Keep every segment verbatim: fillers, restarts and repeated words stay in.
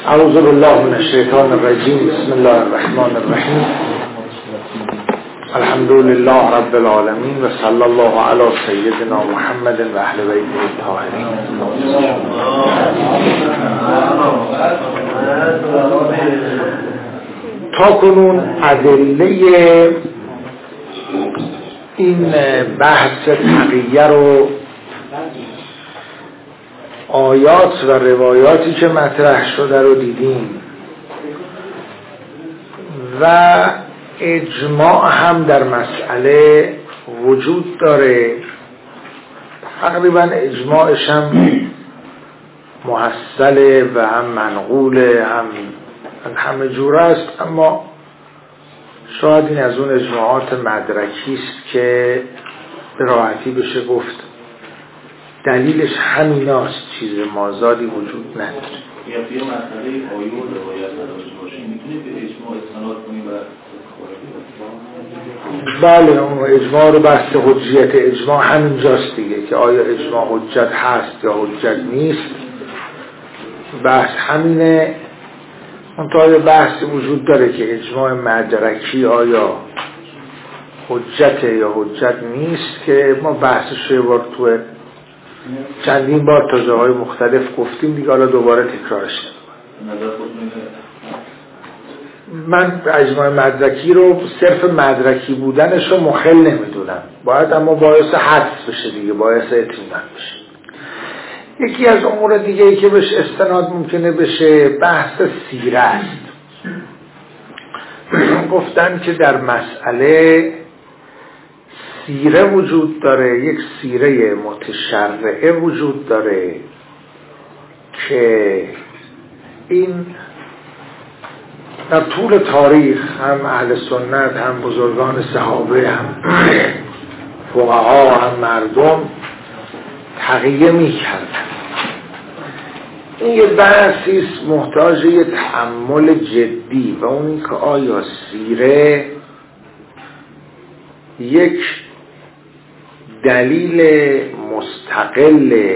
اعوذ بالله من الشیطان الرجیم. بسم الله الرحمن الرحیم. الحمد لله رب العالمین و صلی الله علی سیدنا محمد و اهل بیته الطاهرین. تا کنون ادله این بحث تقیه رو، آیات و روایاتی که مطرح شده رو دیدیم و اجماع هم در مسئله وجود داره. تقریبا اجماعش هم محصله و هم منقوله، هم همه جوره است، اما شاید این از اون اجماعات مدرکی است که به راحتی بشه گفت دلیلش همیناست، چیز مازادی وجود نداره. یا توی مسئله آیه و روایت نداشته باشیم میتونید به اجماع استناد کنیم و بله، اون اجماع رو بحث حجیت اجماع همینجاست دیگه، که آیا اجماع حجت هست یا حجت نیست. بحث همینه. منتها بحث وجود داره که اجماع مدرکی آیا حجت یا حجت نیست، که ما بحثش رو بار توی چندین بار تا جاهای مختلف گفتیم دیگه، حالا دوباره تکرارش نمی‌کنم. من اجماع مدرکی رو صرف مدرکی بودنش رو مخل نمیدونم، باید اما باعث حدس بشه دیگه، باعث اطمینان بشه. یکی از امور دیگه ای که بهش استناد ممکنه بشه بحث سیره است. گفتن که در مسئله سیره وجود داره، یک سیره متشرعه وجود داره که این در طول تاریخ هم اهل سنت، هم بزرگان صحابه، هم فقها، هم مردم تقیه می کردن. این یه بحثیست محتاج یه تأمل جدی، و اون این که آیا سیره یک دلیل مستقل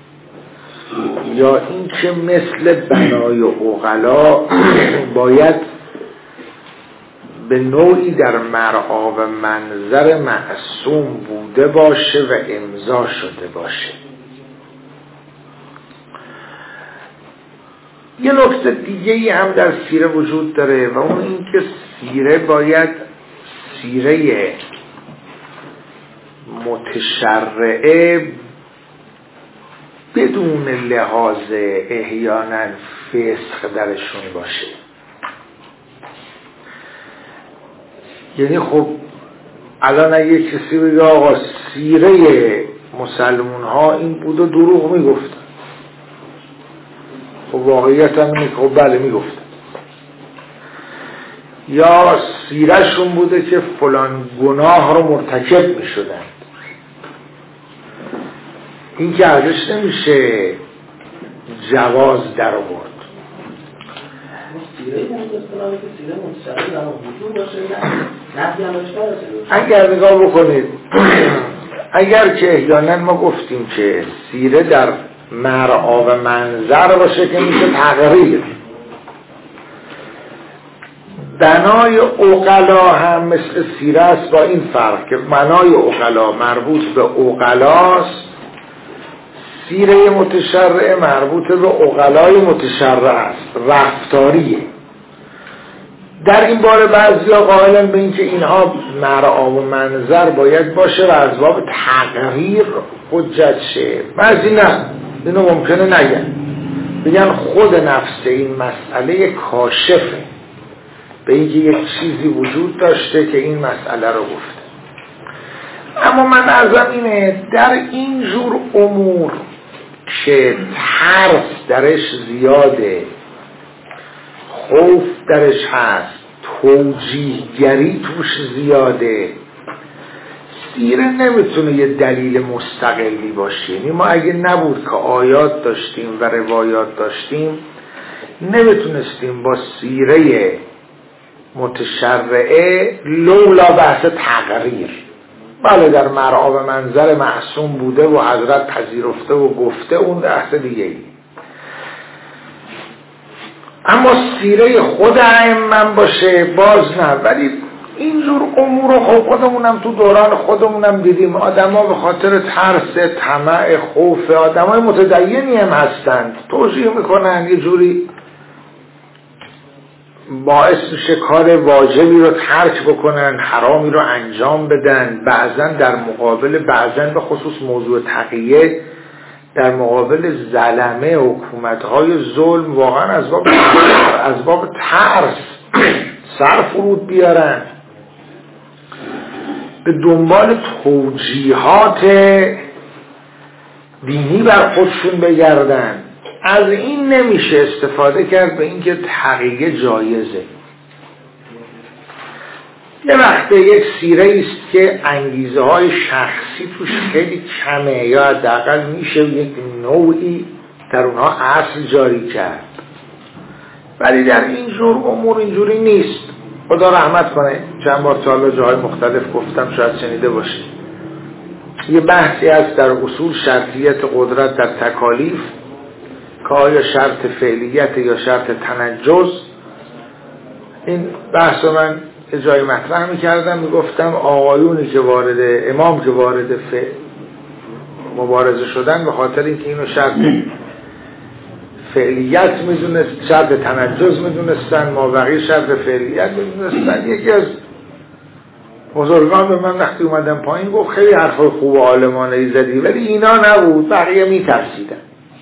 یا این که مثل بنای عقلا باید به نوعی در مرعا و منظر معصوم بوده باشه و امضا شده باشه. یه نکته دیگه ای هم در سیره وجود داره و اون این که سیره باید سیره متشرعه بدون لحاظ احیانا فسق درشون باشه. یعنی خب الان اگه کسی بگه آقا سیره مسلمون ها این بود و دروغ میگفتن، خب واقعیت هم اینه که خب بله میگفتن. یا سیره شون بوده که فلان گناه رو مرتکب میشدن، این که ازش نمیشه جواز در آورد. اگر نگاه بکنید، اگر که احیانا ما گفتیم که سیره در مرعا و منظر باشه که میشه تغییر، بنای عقلا هم مثل سیره است، با این فرق که بنای عقلا مربوط به عقلاست، سیره متشرعه مربوط به عقلای متشرع است، رفتاریه. در این باره بعضیا قائلن به این که اینها مرعا و منظر باید باشه و از باب تغییر حجت شه. بعضی نه، اینو ممکنه نگن، بگن خود نفس این مسئله کاشفه به اینکه یک چیزی وجود داشته که این مسئله رو گفته. اما من عرضم اینه در این جور امور که ترس درش زیاده، خوف درش هست، توجیهگری توش زیاده، سیره نمیتونه یه دلیل مستقلی باشه. یعنی ما اگه نبود که آیات داشتیم و روایات داشتیم، نمیتونستیم با سیره متشرعه لولا بحث تغییر، بله در مرعا و منظر معصوم بوده و حضرت پذیرفته و گفته، اون بحث دیگه ای. اما سیره خود ائمه باشه باز نه. ولی اینجور امور رو خب خودمونم تو دوران خودمونم دیدیم. آدم ها به خاطر ترس، طمع، خوف، آدم های متدینی هم هستند، توجیه میکنن یه جوری باعث میشه کار واجبی رو ترک بکنن، حرامی رو انجام بدن. بعضا در مقابل، بعضا به خصوص موضوع تقیه، در مقابل ظلمه حکومت‌های ظلم واقعا از باب از باب ترس سر فرود بیارن، به دنبال توجیهات دینی بر خودشون بگردن. از این نمیشه استفاده کرد به اینکه تقیه جایزه. یه وقت یک سیره است که انگیزه های شخصی توش خیلی کمه، یا حداقل میشه یک نوعی در اونها اصل جاری کرد، ولی در این جور امور اینجوری نیست. خدا رحمت کنه، چند بار تا حالا جاهای مختلف گفتم، شاید شنیده باشید. یه بحثی هست در اصول شرطیت قدرت در تکالیف که آیا شرط فعلیت یا شرط تنجز. این بحث من یه جایی مطرح میکردم، میگفتم آقایونی که وارد امام که وارد مبارزه شدن به خاطر اینکه اینو شرط فعلیت میدونست، شرط تنجز میدونستن، ما بقیه شرط فعلیت میدونستن. یکی از بزرگان به من وقتی اومدم پایین گفت خیلی حرفای خوب و عالمانه‌ای زدی، ولی اینا نبود، بقیه میترسیدن.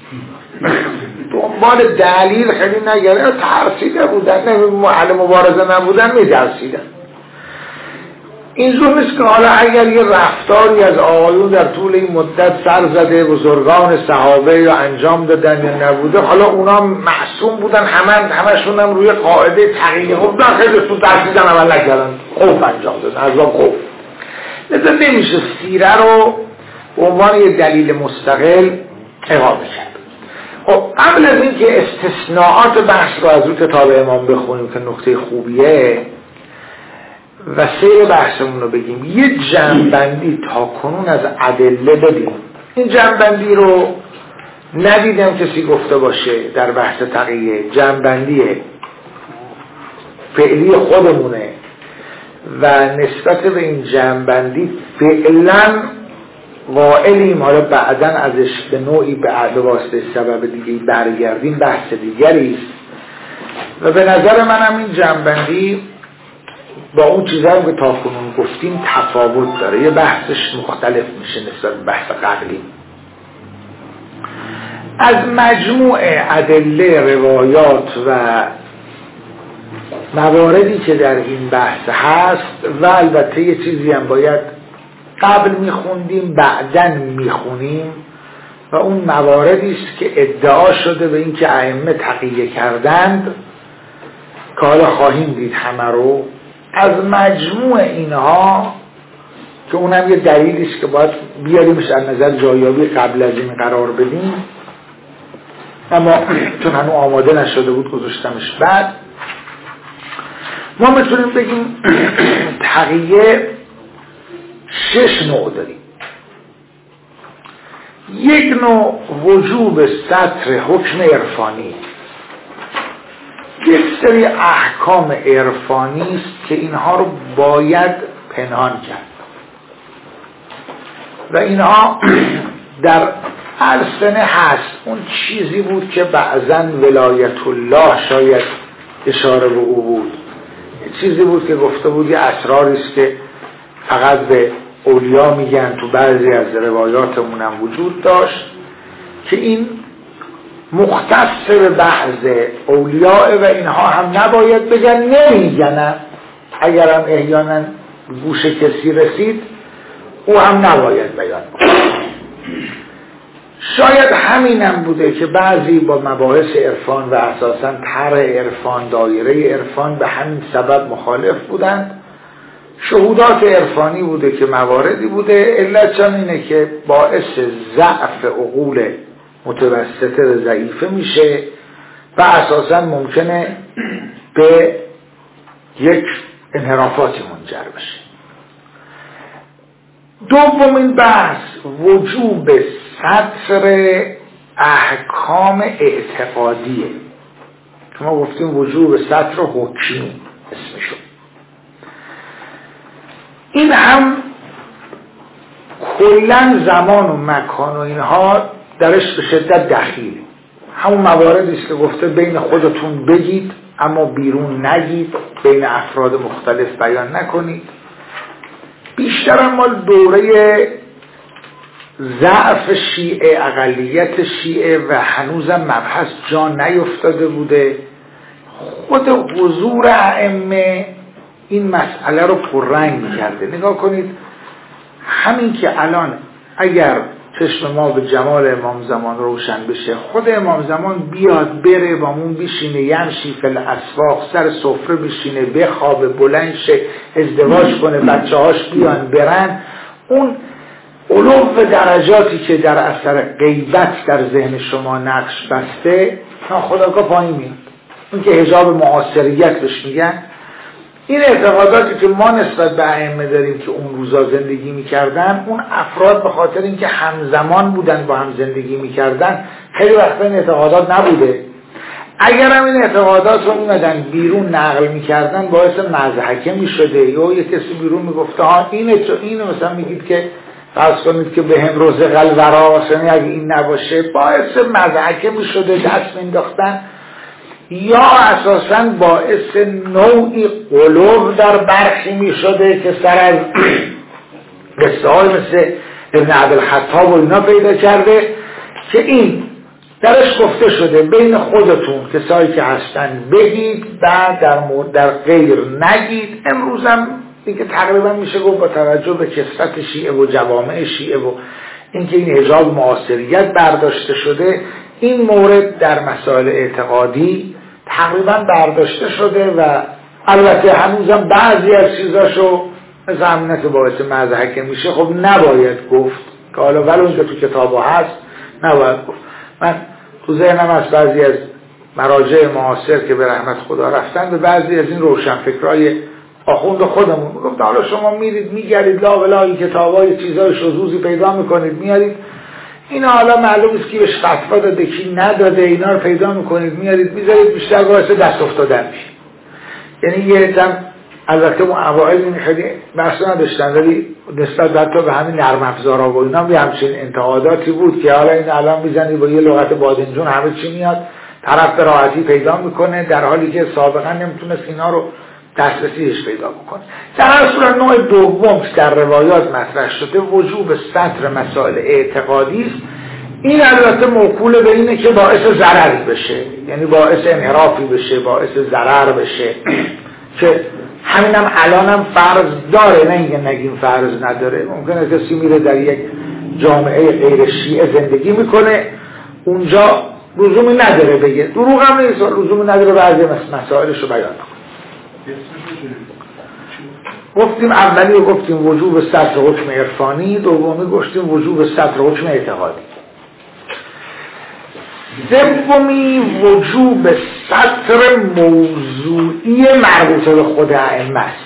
دنبال دلیل خیلی نگرده، ترسیده بودن، محل مبارزه نبودن، میترسیدن. اینجور نیست که حالا اگر یه رفتاری از آقایون در طول این مدت سر زده بزرگان صحابه یا انجام دادن یا نبوده، حالا اونا معصوم بودن، همه همشون هم روی قاعده تقیه خب در خیلی تو ترسیدن، عمل نکردن، خوف انجام دادن، از اون خوف. لذا نمیشه سیره رو به عنوان یه دلیل مستقل اقامه کرد. خب قبل از این که استثناءات بحث رو از روی کتاب امام بخونیم که نکته خوبیه و سیر بحثمون رو بگیم، یه جمع‌بندی تا کنون از ادله بدیم. این جمع‌بندی رو ندیدم کسی گفته باشه در بحث تقیه. جمع‌بندی فعلی خودمونه و نسبت به این جمع‌بندی فعلا قائلیم، حالا بعداً ازش به نوعی به واسطه سبب دیگه برگردیم، بحث دیگری است. و به نظر منم این جمع‌بندی با اون چیزایی که تا کنون گفتیم تفاوت داره، یه بحثش مختلف میشه نسبت به بحث قبلی. از مجموع ادله، روایات و مواردی که در این بحث هست و البته یه چیزی هم باید قبل میخوندیم بعدن میخونیم و اون مواردی است که ادعا شده به این که ائمه تقیه کردند که حالا خواهیم دید همه رو. از مجموع اینها که اونم یه دلیلی است که باید بیاریمش از نظر جایابی قبل از این قرار بدیم، اما چون هنوز آماده نشده بود گذاشتمش بعد. ما میتونیم بگیم تقیه شش نوع داریم. یک نوع وجوب سطر حکم عرفانی، یک سری احکام عرفانی است که اینها رو باید پنهان کرد و اینها در السنه هست. اون چیزی بود که بعضا ولایت الله شاید اشاره به او بود، چیزی بود که گفته بود یه اسراری است که فقط به اولیا میگن، تو بعضی از روایاتمون هم وجود داشت که این مختص به بعض اولیاء و اینها هم نباید بگن، نمیگن. اگر هم احیانا گوش کسی رسید او هم نباید بیان. شاید همینم بوده که بعضی با مباحث عرفان و اساساً طرح عرفان، دایره عرفان به همین سبب مخالف بودند. شهودات عرفانی بوده که مواردی بوده، علت چون اینه که باعث ضعف عقول متوسطه و ضعیفه میشه و اساساً ممکنه به یک انحرافاتی منجر بشه. دومین بحث وجوب سطر احکام اعتقادیه. که ما گفتیم وجوب سطر حکمی اسمشون. این هم کلن زمان و مکان و اینها درش به شدت دخیله. همون مواردی است که گفته بین خودتون بگید اما بیرون نگید، بین افراد مختلف بیان نکنید. بیشتر مال دوره ضعف شیعه، اقلیت شیعه و هنوزم مبحث جا نیفتاده بوده. خود حضور ائمه این مسئله رو پررنگ می‌کرده. نگاه کنید همین که الان اگر چشم ما به جمال امام زمان روشن بشه، خود امام زمان بیاد بره بامون بشینه، یمشی فی الاسواق، سر سفره بشینه، بخوابه، بلند شه، ازدواج کنه، بچه هاش بیان برن، اون علو درجاتی که در اثر غیبت در ذهن شما نقش بسته ناخودآگاه پایین میاد. اون که حجاب معاصریت بهش میگن. این اعتقاداتی که ما نسبت به ائمه داریم که اون روزا زندگی میکردن، اون افراد به خاطر اینکه همزمان بودن با هم زندگی میکردن خیلی وقتا این اعتقادات نبوده. اگر هم این اعتقادات رو میمدن بیرون نقل میکردن باعث مضحکه میشده، یا یه کسی بیرون میگفته ها اینه تو اینو مثلا میگید که فرض کنید که به هم رزق الورا، مثلا اگه این نباشه باعث مضحکه میشده، دست مینداختن، یا اساساً باعث نوعی قلوب در برخی می شده که سر از قصه های مثل ابن عبدالخطاب و اینا پیدا کرده که این درش گفته شده بین خودتون کسایی که هستن بگید، بعد در, در غیر نگید. امروز هم دیگه تقریبا میشه گفت با توجه به کثرت شیعه و جوامع شیعه و اینکه این حجاب معاصریت برداشته شده، این مورد در مسائل اعتقادی تقریبا برداشته شده و البته هنوزم بعضی از چیزاشو مثل همینه که باعث مضحکه میشه خب نباید گفت، که حالا ولو که تو کتابا هست نباید گفت. من تو ذهنم از بعضی از مراجع معاصر که به رحمت خدا رفتن به بعضی از این روشنفکرای آخوند خودمون گفت حالا شما میرید میگردید لا بلایی کتابای چیزای شذوذی پیدا میکنید میارید، اینا حالا معلوم است که بهش فتوا داده کی نداده، اینا رو پیدا میکنید میارید میذارید، بیشتر باعث دست افتادن میشه. یعنی یه دم البته اون اوائل این خیلی بحث نداشتن، ولی نسبت حتی به همین نرم افزارها و اینا به همچین انتقاداتی بود که حالا این الان میزنید با یه لغت بادنجون همه چی میاد، طرف به راحتی پیدا میکنه، در حالی که سابقا نمیتونست اینا رو دسترسیش پیدا بکنه. در هر صورت نوع دوم در روایات مطرح شده وجوب سطر مسائل اعتقادی است. این البته موکول به اینه که باعث ضرری بشه، یعنی باعث انحرافی بشه، باعث ضرر بشه که همینم الانم فرض داره، نه اینکه نگیم فرض نداره. ممکنه کسی میره در یک جامعه غیر شیعه زندگی میکنه، اونجا لزومی نداره بگه، دروغ هم نیست، لزومی نداره بعضی مسائلش رو بیان کنه. گفتیم اولی رو گفتیم وجوب سطر حکم عرفانی، دومی گفتیم وجوب سطر حکم اعتقادی، سومی وجوب سطر موضوعی مربوطه به خود ائمه است.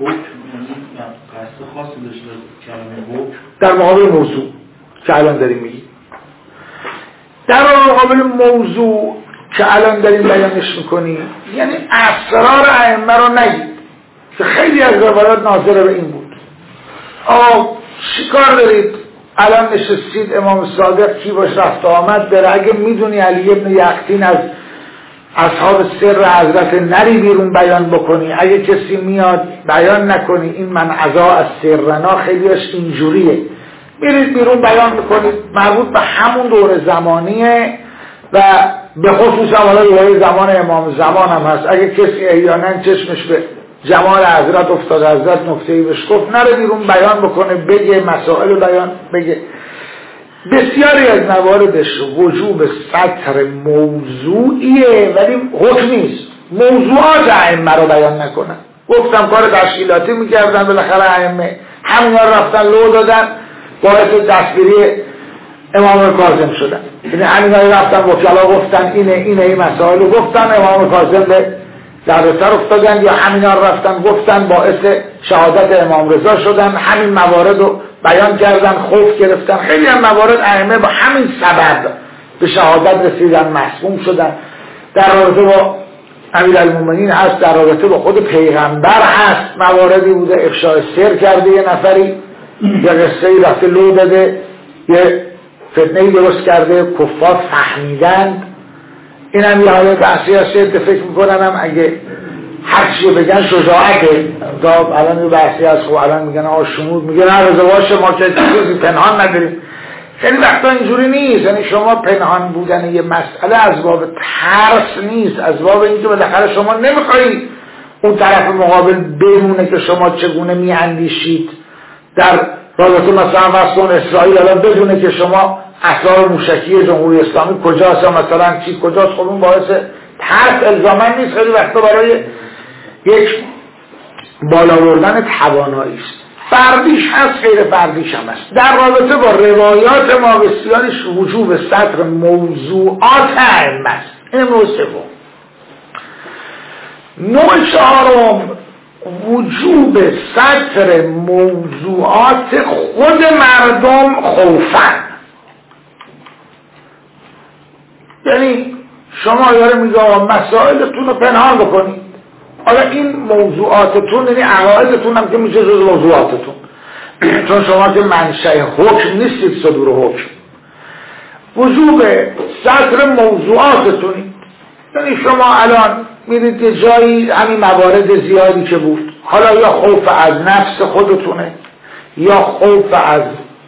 در مقابل موضوع که الان داریم میگیم، در مقابل موضوع که الان داریم بیانش میکنیم، یعنی اسرار ائمه رو نگید که خیلی از روایات ناظر به این بود. آه چیکار دارید الان نشستید امام صادق کی باش رفت آمد داره، اگه میدونی علی ابن یقطین از اصحاب سر حضرت نری بیرون بیان بکنی، اگه کسی میاد بیان نکنی، این من عزا از سرنا خیلیش اینجوریه، میرید بیرون بیان میکنید. مربوط به همون دور زمانیه و به خصوص حالا زمان امام زمان هم هست. اگه کسی احیانا چشمش به جمال حضرت افتاد، حضرت نکته‌ای بهش گفت، نره بیرون بیان بکنه، بگه مسائل بیان بگه. بسیاری از مواردش وجوب سطر موضوعیه ولی حکم نیست، موضوعات ائمه رو بیان نکنن. گفتم کار تشکیلاتی میکردن، بالاخره ائمه همین رو رفتن لو دادن، باعث دستگیری امام کاظم شدن. یعنی همین رو رفتن وکلا گفتن اینه اینه این مسائل رو گفتن، امام کاظم به دردسر افتادن، یا همین رو رفتن گفتن باعث شهادت امام رضا شدن، همین موارد رو بیان کردن، خوف گرفتن. خیلی هم موارد ائمه با همین سبب به شهادت رسیدن، مسموم شدن. در رابطه با امیرالمومنین هست، در رابطه با خود پیغمبر هست، مواردی بوده افشای سر کرده یه نفری، یه قصه ای رفته لو داده، یه فتنه‌ای درست کرده، کفار فهمیدند. این هم یه حالا بحثی هست که فکر میکنم اگه هر چیه بگن شجاعته. تا الان یه بحثی هست، خب الان میگن آقا شمود، میگن هر ازواج ما که چیزی پنهان نداریم. خیلی وقتا اینجوری نیست، یعنی شما پنهان بودن یه مسئله از باب ترس نیست، از باب اینکه بالاخره شما نمیخوایی اون طرف مقابل بدونه که شما چگونه میاندیشید. در رابطه مثلا واسون اسرائیل الان بدونه که شما اسرار موشکی جمهوری اسلامی کجاست، مثلا چی کجاست، خب اون باعث ترس الزاما نیست، خیلی وقتا برای یک بالا بردن توانایی است. فردیش هست، غیر فردیش هم هست. در رابطه با روایات ما بسیاریش وجوب سطر موضوعات ائمه است. این نوع سوم. نوع چهارم وجوب سطر موضوعات خود مردم خوفن. یعنی شما یاره میگه مسائلتون رو پنهان بکنید، حالا این موضوعاتتون یعنی عقایدتون هم که میشه جز موضوعاتتون، چون شما که منشأ حکم نیستید، صدور حکم. وجوب سطر موضوعاتتونی، یعنی شما الان میرید یه جایی، همین موارد زیادی که بود، حالا یا خوف از نفس خودتونه، یا خوف از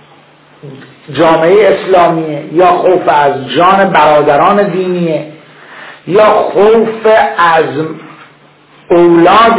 جامعه اسلامیه، یا خوف از جان برادران دینیه، یا خوف از اولاد.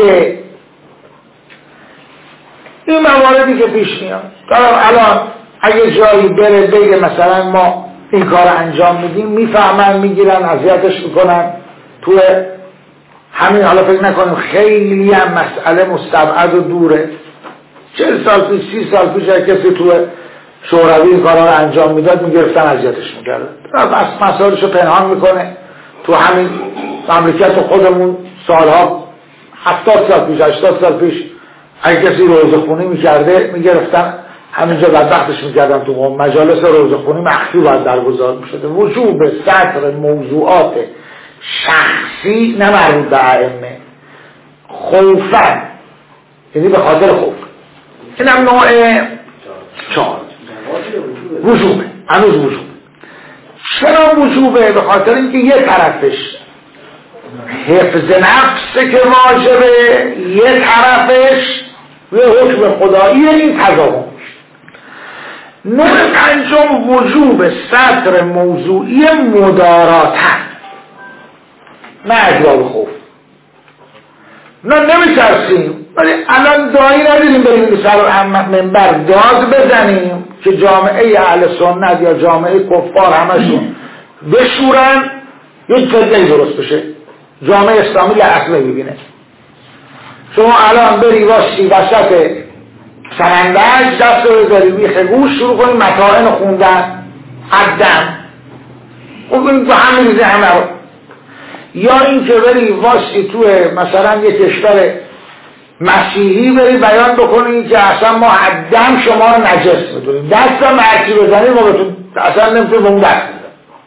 این مواردی که پیش میاد، الان اگه جایی بره بگه مثلا ما این کار انجام میدیم، میفهمن، میگیرن، اذیتش میکنن، تو همین حالا فکر نکنیم خیلی هم مسئله مستبعد و دوره. چهل سال پیش، سی سال پیش کسی تو شوروی این کارا رو انجام میداد، میگرفتن، اذیتش میکردن. بس مسائلشو پنهان میکنه. تو همین مملکت خودمون سالها هفتاد سال پیش، هشتاد سال پیش اگه کسی روزخونی میکرده میگرفتن، همینجا بدبختش میکردن تو قوم. مجالس روزخونی مخفی باید برگزار میشده. وجوب سطر موضوعات شخصی نه مربوط به ائمه، خوفن، یعنی به خاطر خوف. این هم نوع چهار وجوبه. هنوز وجوبه. چرا وجوبه؟ به خاطر اینکه یه طرفش حفظ نفسه که واجبه، یه طرفش به حکم خدایی این تضامن. نوع پنجم وجوب سطر موضوعی مداراتن، نه اجبار خوف. نه نمیترسیم، ولی الان دایی ندیدیم بریم به سر منبر داد بزنیم که جامعه اهل سنت یا جامعه کفار همشون بشورن یک فتنه‌ای درست بشه، جامعه اسلامی لحظه ببینه. شما الان بری واسطی وسط سمندج دست رو بذاری میخه گوش شروع کنی متاعن خوندن عدم و ببین تو همه ریزه همه رو، یا این که بری واسطی تو مثلا یک کشور مسیحی بری بیان بکنی که اصلا ما عدم شما رو نجس میدونیم، دست هم هرچی بزنیم ما بهتون اصلا نمیتونیم به اون دست میدونیم.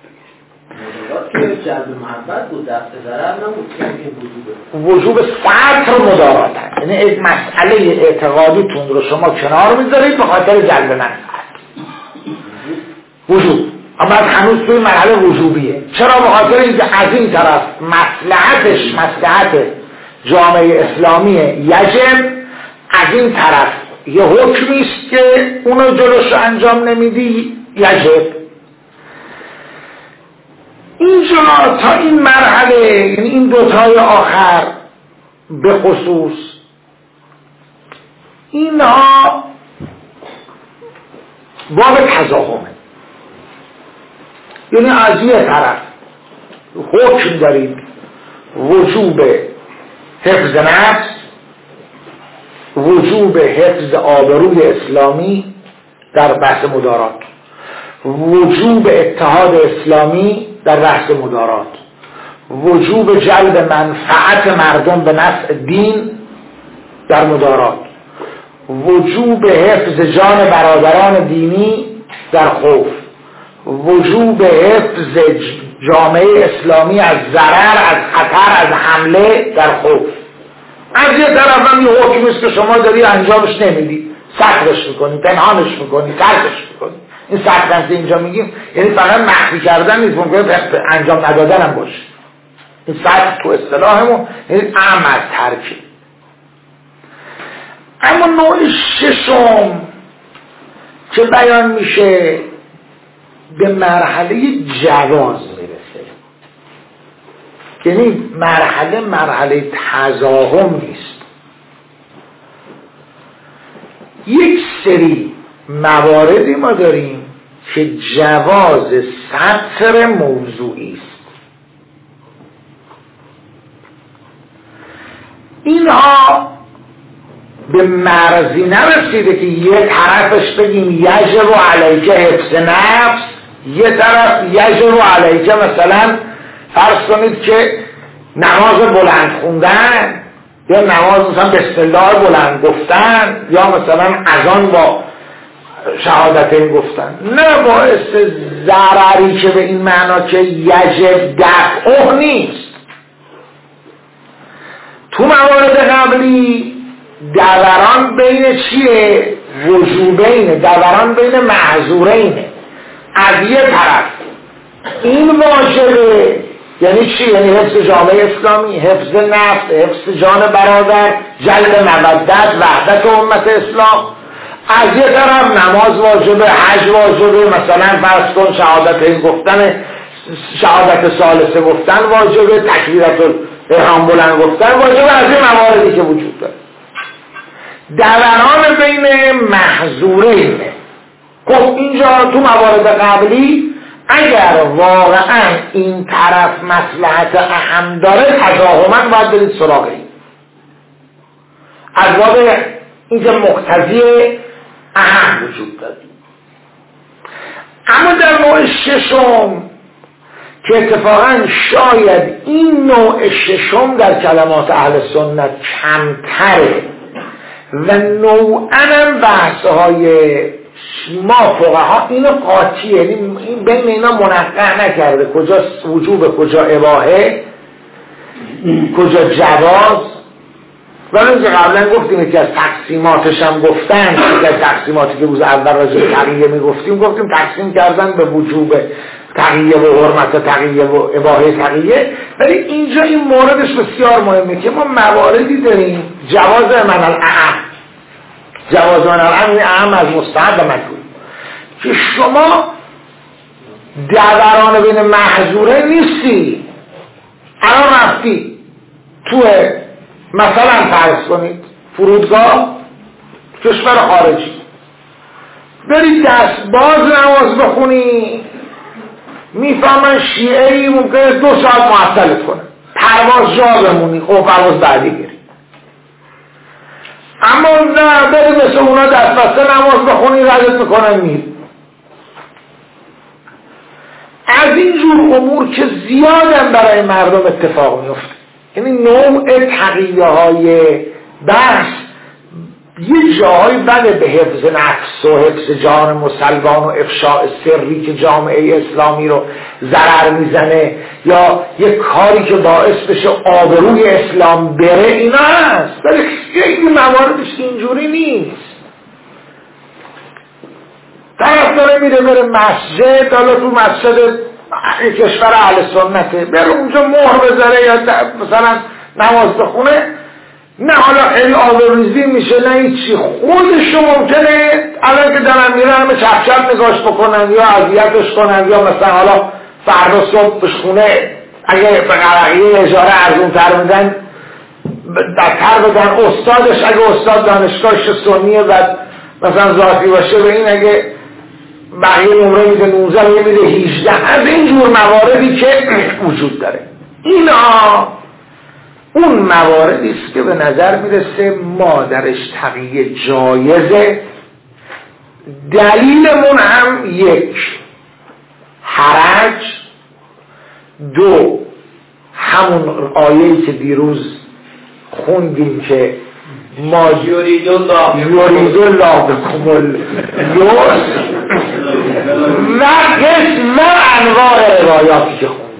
جلب محبت بود، دفت ضرر نبود. وجوب سطر مدارات هست، یعنی یک مسئله اعتقادیتون رو شما کنار میذارید به خاطر جلب منفعت. وجوب، اما هنوز توی مرحله وجوبیه. چرا؟ به خاطر اینکه از این طرف مصلحتش مصلحت جامعه اسلامیه یجب، از این طرف یه حکمی است که اونو جلوش انجام نمیدی یجب. اینجا تا این مرحله، یعنی این دوتای آخر به خصوص، اینها باب تضاهمه. یعنی از یه طرف حکم دارید وجوب حفظ نفس، وجوب حفظ آبروی اسلامی در بحث مدارات، وجوب اتحاد اسلامی در بحث مدارات، وجوب جلب منفعت مردم به نفع دین در مدارات، وجوب حفظ جان برادران دینی در خوف، وجوب حفظ جامعه اسلامی از ضرر، از خطر، از حمله در خوف. از یه طرف هم یه حکمی است که شما داری انجامش نمیدی، سختش میکنی، پنهانش میکنی، ترکش میکنی. این سختن که اینجا میگیم یعنی فقط مخفی کردن نیست، ممکنه انجام ندادن هم باشه. این سخت تو اصطلاحمون یعنی اعم از ترکه. اما نوع ششم که بیان میشه به مرحله جواز میرسه، یعنی مرحله مرحله تضاهم نیست. یک سری مواردی ما داریم که جواز سطر موضوعی است. اینها به مرزی نرسیده که یه طرفش بگیم یجب علیک حفظ نفس، یه طرف یجب علیک مثلا فرض کنید که نماز بلند خوندن یا نماز مثلا بسم الله بلند گفتن یا مثلا اذان با شهادتین گفتن، نه باعث ضرری که به این معنا که یجب دفعه نیست. تو موارد قبلی دوران بین چیه؟ وجوبینه، دوران بین محظورینه. از یه طرف این واجبه، یعنی چی؟ یعنی حفظ جامعه اسلامی، حفظ نفس، حفظ جان برادر، جلب مودت، وحدت امت اسلام. از یه طرف نماز واجبه، حج واجبه، مثلا فرض کن شهادت گفتن، شهادت ثالثه گفتن واجبه، تکبیرت احرام بلند گفتن واجبه، از این مواردی که وجود داره. دوران بین محظورینه. خب اینجا تو موارد قبلی اگر واقعا این طرف مصلحت اهم داره تضاهما باید برید سراغ این، از باب اینکه مقتضی اهم وجود داره. اما در نوع ششم که اتفاقا شاید این نوع ششم در کلمات اهل سنت کمتره و نوعاً هم بحثهای ما فقها اینو قاطیه، یعنی این بین اینا منقع نکرده کجا وجوب، کجا اباحه، کجا جواز. ولی که قبلا گفتیم که از تقسیماتش هم گفتن که از تقسیماتی که روز اول راجع به تقیه میگفتیم گفتیم تقسیم کردن به وجوب تقیه و حرمت تقیه و اباحه تقیه. ولی اینجا این موردش بسیار مهمه که ما مواردی داریم جواز من الاعم، جواز من الاعم این اعم از مستحب و مکروه که شما دوران بین محظوره نیستی. الان رفتی تو مثلا فرض کنید فرودگاه کشور خارجی، بری دست باز نماز بخونی، میفهمن شیعه ای ممکنه دو ساعت معطلت کنه، پرواز جا بمونی، خب پرواز بعدی گیری. اما نه بری مثل اونا دست بسته نماز بخونی، ردت میکنن میری. از این جور امور که زیادن برای مردم اتفاق میفته، یعنی نوع تقیه های بحث یه جاهای بده به حفظ نفس و حفظ جان مسلمان و افشاء سری که جامعه اسلامی رو ضرر میزنه یا یه کاری که باعث بشه آبروی اسلام بره، اینا هست. ولی خیلی مواردش اینجوری نیست. طرف داره میره بره مسجد، حالا تو مسجد کشور اهل سنته، بره اونجا مهر بذاره یا مثلا نماز بخونه، نه حالا خیلی آبروریزی میشه نه هیچی. خودشو ممکنه الان که دارن میرن همه چپ چپ نگاش بکنن یا اذیتش کنن یا مثلا حالا فردا صبح بهش خونه اگه به قرقیه اجاره ارزون تر میدن بدتر بدن، استادش اگه استاد دانشگاهش سنیه و مثلا ذاتی باشه به این اگه بقیه نمره میده نوزده میده هیجده. از این جور مواردی که وجود داره، اینا اون مواردی است که به نظر میرسه ما درش تقیه جایزه. دلیلمون هم یک حرج، دو همون آیه‌ای که دیروز خوندیم که ما یرید الله یرید الله بكم اليسر و قسم انواع روایاتی که خوندیم.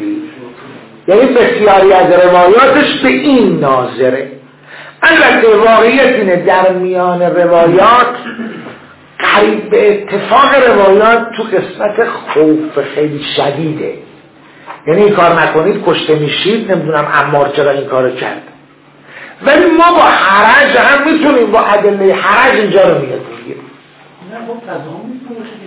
یعنی بسیاری از روایاتش به این ناظره. البته واقعیت اینه در میان روایات قریب به اتفاق روایات تو قسمت خوف خیلی شدیده، یعنی این کار نکنید کشته میشید، نمیدونم عمار چرا این کارو کرد، ولی ما با حرج هم میتونیم با ادله حرج اینجا رو میاد بگیریم. نه خب تضاهم نیست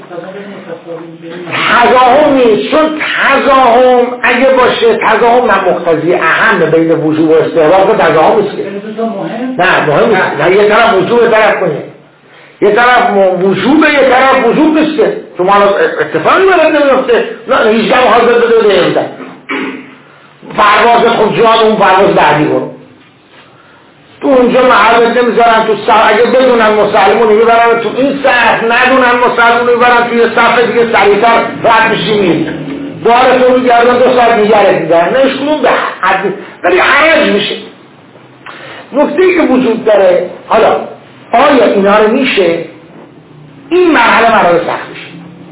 تضاهم نیست، چون تضاهم اگه باشه تضاهم نه مقتضی اهم بین وجوب و استحباب، تضاهم نیست. نه مهم نیست، نه یه طرف وجوب طرف کنه، یه طرف وجوبه یه طرف وجوب نیسته، چون ما اتفاقی برد نمیفته. نه هیچ جمع حاضر بده نمیدن پرواز خود جان اون پرواز بعدی برو تو اونجا محبت نمیذارن تو صف، اگه بدونن مسلمونی میبرن تو این صف، ندونن مسلمونی میبرن توی صف دیگه سریعتر رد میشی میرید بارتون میگردن دو ساعت میگرد میدن نشکنون به حد، ولی حرج میشه. نکتهی که وجود داره، حالا آیا اینا رو میشه؟ این مرحله مرحله سخت میشه.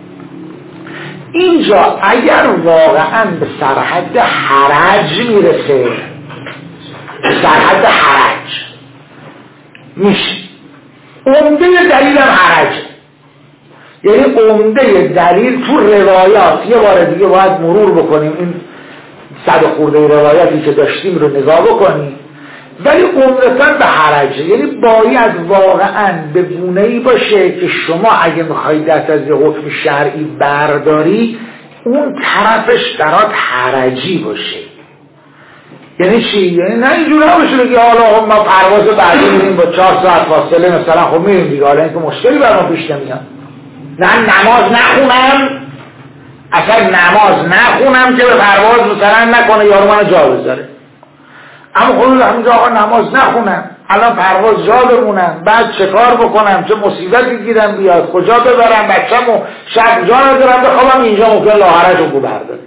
اینجا اگر واقعا به سرحد حرج میرسه، به سرحد حرج میشه. عمده دلیل هم حرج، یعنی عمده دلیل تو روایات، یه بار دیگه باید مرور بکنیم این صد خورده روایاتی که داشتیم رو نگاه بکنیم، ولی عمدتاً به حرج، یعنی باید واقعاً به گونه‌ای باشه که شما اگه میخواید دست از یه حکم شرعی برداری اون طرفش برات حرجی باشه. یعنی چی؟ یعنی نه اینجور نباشه بگی حالا ما پرواز بعدی میریم با چهار ساعت فاصله مثلا خب میریم دیگه، حالا اینکه مشکلی بر ما پیش نمیاد. نه نماز نخونم، اصلا نماز نخونم که به پرواز مثلا نکنه یارو منو جا بذاره، اما خود همینجا آقا نماز نخونم، الان پرواز جا بمونم، بعد چه کار بکنم، چه مصیبتی گیرم بیاد، کجا ببرم بچه‌مو، شب جا ندارم بخوابم اینجا، ممکن لاحرج رو برداره.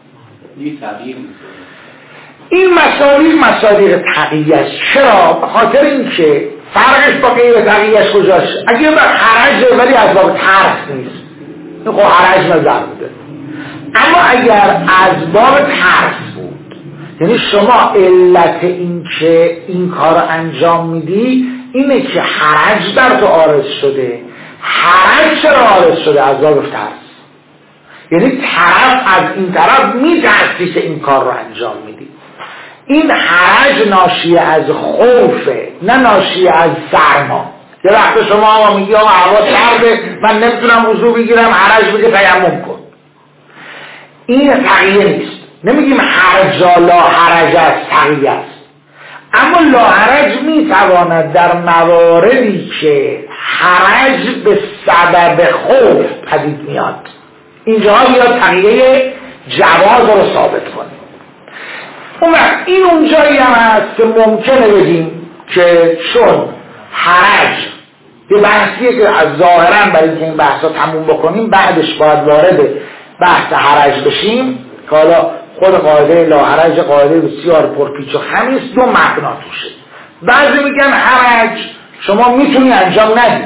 این مصادیق مصادیق تقییه است. چرا؟ به خاطر اینکه فرقش با غیر تقییه کجاست؟ اگه به حرج ولی از باب ترس نیست، این خب حرج نظر بوده، اما اگر از باب ترس بود، یعنی شما علت این که این کار رو انجام میدی اینه که حرج در تو عارض شده. حرج چرا عارض شده؟ از باب ترس، یعنی طرف از این طرف میترسی که این کار رو انجام میدی. این حرج ناشی از خوفه، نه ناشی از سرما. یه وقت شما آقا میگی آقا هوا سرده من نمیتونم وضو بگیرم، حرج بگه تیمم کن. این تقییه نیست. نمیگیم حرج لا حرج است، تقییه است. اما لا حرج میتواند در مواردی که حرج به سبب خوف پدید میاد اینجا بیاد تقییه جواز رو ثابت کنه. اون وقت این اونجایی هم هست که ممکنه بگیم که چون حرج یه بحثیه که از ظاهرا برای اینکه این بحثا تموم بکنیم بعدش باید وارد بحث حرج بشیم که حالا خود قاعده لا حرج قاعده بسیار پرپیچ و خم است، دو مبنا توشه. بعضی میگن حرج شما میتونی انجام ندی،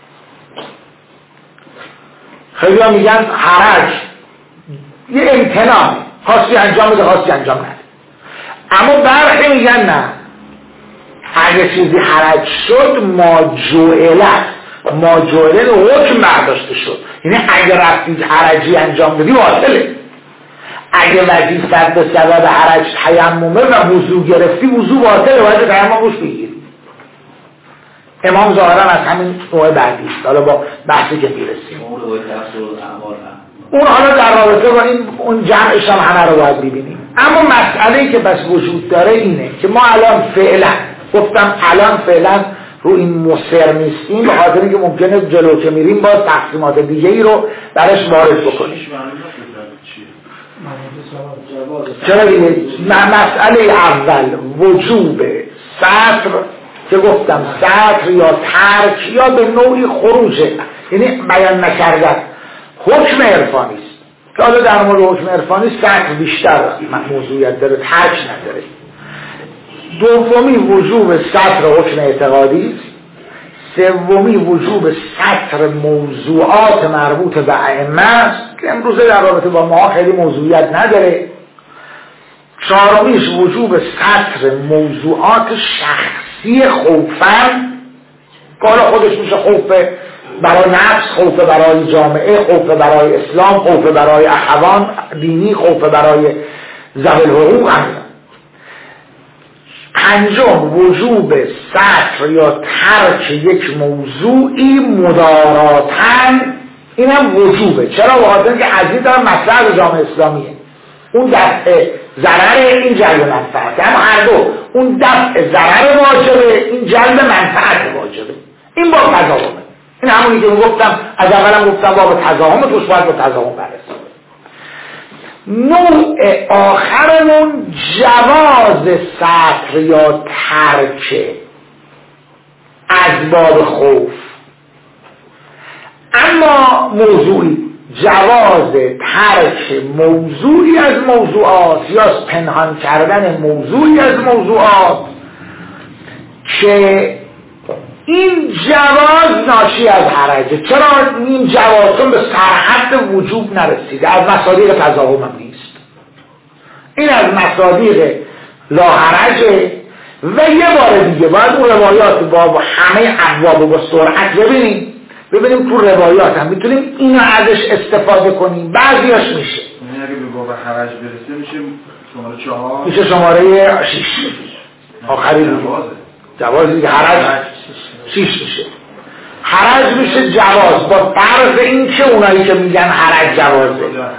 خیلی ها میگن حرج یه امتنان، خواستی انجام بده خواستی انجام نده. اما برخی میگن نه، اگه چیزی حرج شد ماجوعلت، ماجوعلت حکم برداشته شد، یعنی اگه رفتید حرجی انجام بدی باطله. اگه وظیفت به سبب حرج تیممه و وضو گرفتی وضو باطله، باید تیمم روش بگیری. امام ظاهرا از همین نوع بعدی است، حالا با بحثی که میرسیم اون حالا در رابطه با این اون جمعش هم همه رو باید ببینیم. اما مسئله‌ای که بس وجود داره اینه که ما الان فعلا گفتم الان فعلا رو این مصر نیستیم، به خاطر اینکه ممکنه جلو که میریم باز تقسیمات دیگه ای رو درش وارد بکنیم. چرا دیگه مسئله اول وجوب سطر که گفتم سطر یا ترک یا به نوعی خروجه، یعنی بیان نکردن حکم عرفانی است که حالا در مورد حکم عرفانی سطر بیشتر موضوعیت داره، ترک نداره. دومی وجوب سطر حکم اعتقادی است. سومی وجوب سطر موضوعات مربوط به ائمه است که امروزه در رابطه با ما خیلی موضوعیت نداره. چهارمیش وجوب سطر موضوعات شخصی خوفن، که حالا خودش میشه خوف برای نفس، خوف برای جامعه، خوف برای اسلام، خوف برای اخوان دینی، خوف برای ذوی الحقوق. پنجم وجوب سطر یا ترک یک موضوعی مداراتن، این هم وجوبه. چرا؟ بخاطر اینکه از این طرف مصلحت جامعه اسلامیه، اون دفع ضرر، این جلب منفعت، هم هر دو، اون دفع ضرر واجبه، این جلب منفعت واجبه. این با تضاهمه. این همونی که گفتم از اولم گفتم باب تضاهم، توش باید با تضاهم بررسی. نوع آخرمون جواز سطر یا ترک اسباب خوف، اما موضوعی جواز ترک موضوعی از موضوعات یا پنهان کردن موضوعی از موضوعات که این جواز ناشی از حرجه. چرا این جوازون به سرحد وجوب نرسیده، از مصادیق تضاهم هم نیست، این از مصادیق لاحرجه. و یه بار دیگه باید اون روایات با همه ابواب با سرعت ببینیم ببینیم تو روایات هم میتونیم اینو ازش استفاده کنیم. بعضیاش میشه یعنی اگه به باب حرج برسه میشه شماره چهار، میشه شماره شیش آخری جواز دیگه. حرج شیش میشه، حرج میشه جواز، با فرض این که اونایی که میگن حرج جوازه.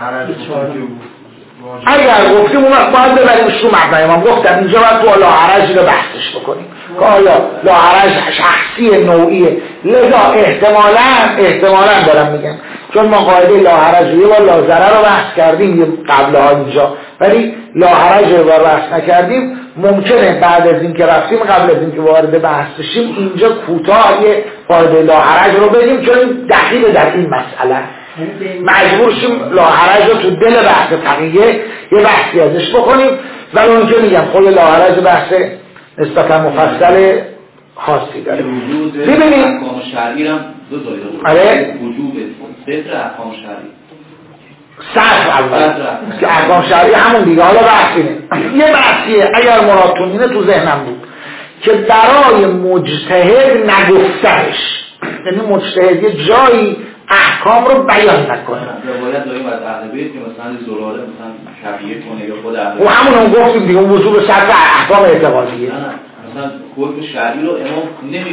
اگر گفتیم اون وقت باید ببریم شو مبنای ما. گفتم اینجا باید تو لاحرج رو بحثش بکنیم که آیا لاحرج شخصی نوعیه. لذا احتمالاً احتمالاً دارم میگم چون ما قاعده لاحرج رو یه بار لاضرر رو بحث کردیم یه قبلها اینجا، ولی لاحرج رو بحث نکردیم. ممکنه بعد از این که رفتیم قبل از این که وارد بحث بشیم اینجا کوتاه یه قاعده لاحرج رو بگیم چون دقیق در این مسئله مجبور شیم لاحرج رو تو دل بحث تقیه یه بحثی ازش بکنیم. ولی اون که میگم خود لاحرج بحث نسبتا مفصل خاصی داره. ببینید احکام شرعی هم دو تا آره وجوب ستر احکام شرعی سطر اول که احکام شرعی همون دیگه. حالا بحثینه یه بحثیه اگر مرادتون اینه تو ذهنم بود که برای مجتهد نگفتنش، یعنی مجتهد یه جایی احکام رو بیان نکنه. روایت داریم از اهل بیت که مثلا زلاله مثلا شبیه کنه یا خود اهل و همون هم گفتیم دیگه اون وجوب سطر احکام اعتقادیه. مثلا حکم شرعی رو امام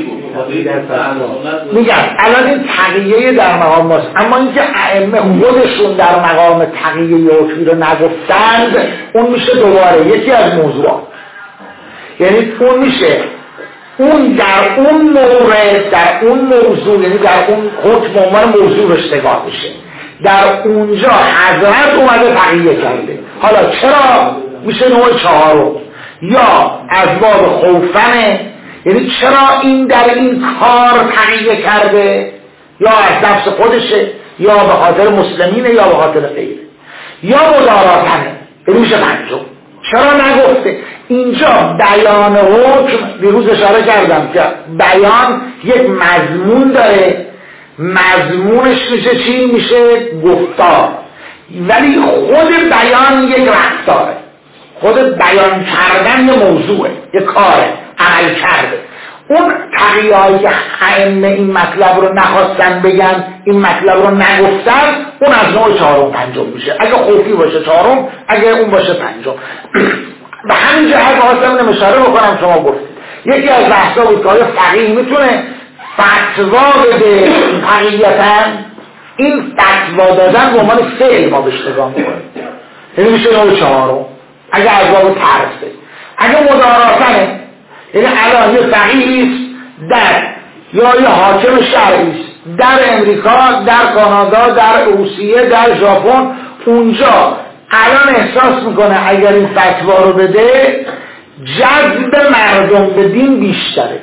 نمیگفت. میگم الان این تقیه در مقام ماست، اما اینکه ائمه خودشون در مقام تقیه حکمی رو نگفتند اون میشه دوباره یکی از موضوعات. یعنی اون میشه اون در اون مورد در اون موضوع، یعنی در اون حکم عنوان موضوع روش نگاه میشه. در اونجا حضرت اومده تقیه کرده. حالا چرا میشه نوع چهارم یا اسباب خوفنه، یعنی چرا این در این کار تقیه کرده، یا از نفس خودشه یا به خاطر مسلمینه یا به خاطر غیره، یا مداراتنه، یعنی میشه پنجم. چرا نگفته؟ اینجا بیان حکم دیروز اشاره کردم که بیان یک مضمون داره، مضمونش میشه چی؟ میشه گفتار، ولی خود بیان یک رفتاره، خود بیان کردن یه موضوعه، یه کاره، عمل کرده. اون تقیی‌هایی که ائمه این مطلب رو نخواستن بگن، این مطلب رو نگفتن، اون از نوع چهارم پنجم میشه. اگه خوفی باشه چهارم، اگه اون باشه پنجم. به همین جهت خواستم اینو اشاره بکنم. شما گفتید یکی از بحثا بود که آیا فقیه میتونه فتوا بده حقیقتا؟ این فتوا دادن به عنوان فعل ما بهش نگاه می‌کنیم، یعنی میشه نوع چهارم اگه از باب ترسه. اگه مداراتنه، یعنی الان یه فقیه‌ایست در یا یه حاکم شرعیست در امریکا، در کانادا، در روسیه، در ژاپن، اونجا الان احساس میکنه اگر این فتوا رو بده جذب مردم به دین بیشتره.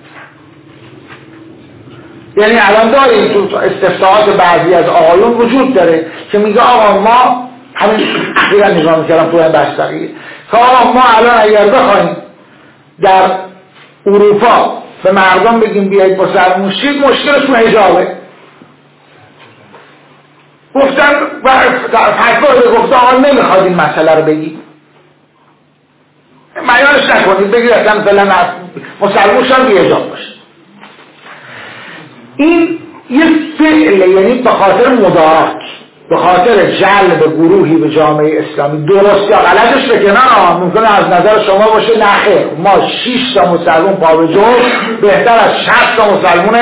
یعنی الان داریم تو استفتاحات بعضی از آقایون وجود داره که میگه آقا ما همین اخیرا نگاه میکردم تو این بستقیه که آقا ما الان اگر بخوایم در اروپا به مردم بگیم بیایید با سرموشید، مشکلشون حجابه. گفتن فتوا گفته آقا نمیخواد این مسئله رو بگی، معیارش نکنید بگید اصلا مثلا مسلموش هم بی‌حجاب باشه. این یه فعله، یعنی به خاطر مدارات، به خاطر جلب گروهی به جامعه اسلامی، درست یا غلطش به کنار، ممکنه از نظر شما باشه نخیر ما شش تا مسلمون پا به جرم بهتر از شصت تا مسلمون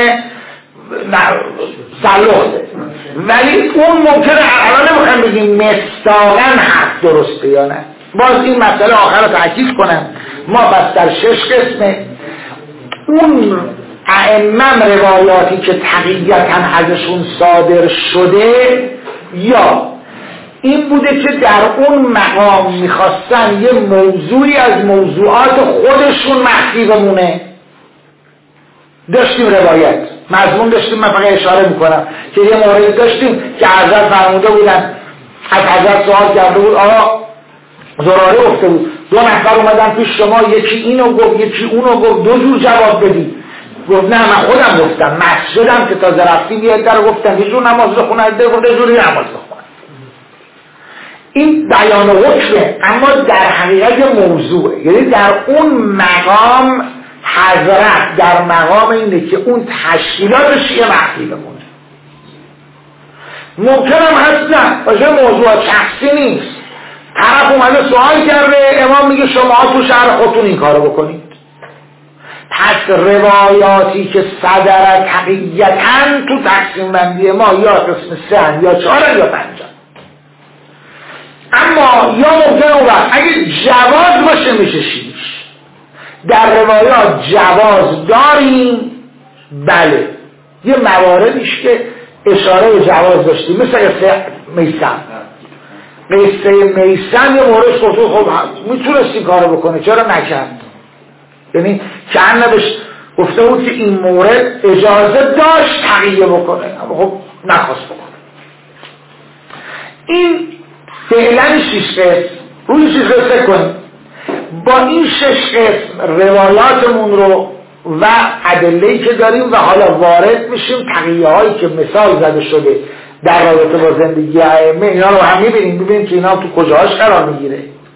سلوخته، ولی اون ممکنه الان نمیخوایم بگیم مستاقاً حق درسته یا نه. باز این مسئله آخر رو تأکید کنم، ما بس در شش قسمه اون ائمه روایاتی که تقییتاً ازشون صادر شده یا این بوده که در اون مقام میخواستن یه موضوعی از موضوعات خودشون مخفی بمونه. داشتیم روایت مضمون داشتیم، من فقط اشاره میکنم که یه مورد داشتیم که حضرت فرموده بودن، از حضرت سوال کرده بود آقا زراره افته بود، دو نفر اومدن پیش شما، یکی اینو گفت یکی اونو گفت، دو جور جواب بدید. گفت نه من خودم گفتم، مسجدم که تازه رفتیم یه در گفتم یه جور نماز بخونه، یه گفت یه جوری نماز بخونه. این بیان حکمه، اما در حقیقت موضوعه، یعنی در اون مقام حضرت در مقام اینه که اون تشکیلاتش یه مخفی بمونه. ممکن هم هست نه باشه موضوع شخصی نیست، طرف اومده سوال کرده، امام میگه شما تو شهر خودتون این کارو بکنید. پس روایاتی که صدر تقییتاً تو تقسیم بندی ما یا قسم سه یا چهار یا پنج، اما یا ممکن اون وقت اگه جواز باشه میشه شیش. در روایات جواز داریم، بله یه مواردیش که اشاره به جواز داشتیم، مثل قصه میثم. قصه میثم یه مورد گفت خب میتونستی کارو بکنه چرا نکرد، یعنی که انبش گفته بود که این مورد اجازه داشت تقیه بکنه اما خب نخواست بکنه. این فعلا شش قسم، روی شش قسم کنیم. با این شش قسم روایاتمون رو و ادله‌ای که داریم و حالا وارد میشیم تقیه هایی که مثال زده شده در رابطه با زندگی ائمه، اینا رو هم میبینیم ببینیم که اینا تو کجاش قرار میگیره.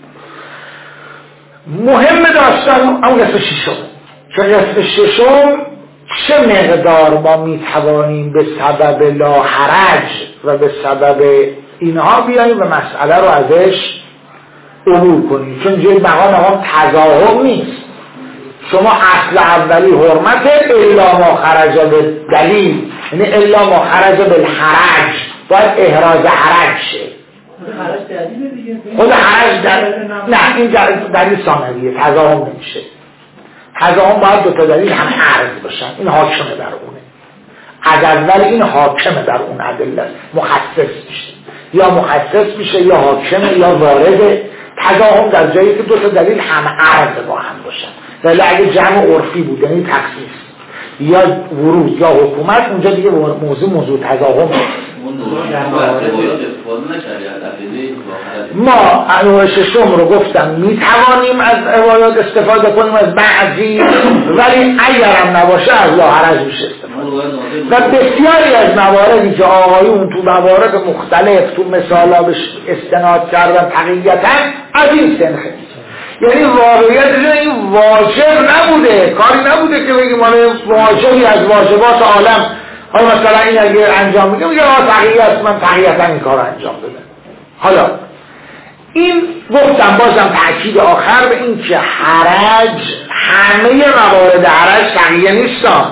مهم داستان اون قسم ششم، که قسم ششم چه مقدار ما میتوانیم به سبب لا حرج و به سبب اینها بیاییم و مسئله رو ازش عبور کنیم، چون جای مقام هم تظاهر نیست. شما اصل اولی حرمت الا ما خرج به دلیل، یعنی الا ما خرج به حرج، باید احراز حرج شه. خود حرج در نه این دلیل ثانویه، تظاهر نمیشه. تظاهر باید دو تا دلیل هم عرض باشن، این حاکمه در اونه. از اول این حاکمه در اون ادله، مخصص میشه یا مخصص میشه یا حاکمه یا وارده. تظاهر در جایی که دو تا دلیل هم عرض با هم باشن، ولی اگه جمع عرفی بود یعنی تخصیص یا ورود یا حکومت، اونجا دیگه موضوع موضوع تظاهر ما انواع ششم رو گفتم میتوانیم از روایات استفاده کنیم از بعضی، ولی اگر هم نباشه از لا حرج میشه استفاده. و بسیاری از مواردی که آقایون تو موارد مختلف تو مثالا بهش استناد کردن تقییتاً از این سنخه، یعنی واقعیت این واجب نبوده، کاری نبوده که بگیم ماله واجبی از واجبات عالم، حالا مثلا این اگه انجام میگه میگه آه تقییت من تقییتا این کار انجام بده. حالا این گفتم بازم تأکید آخر به این که حرج، همه موارد حرج تقییه نیستان.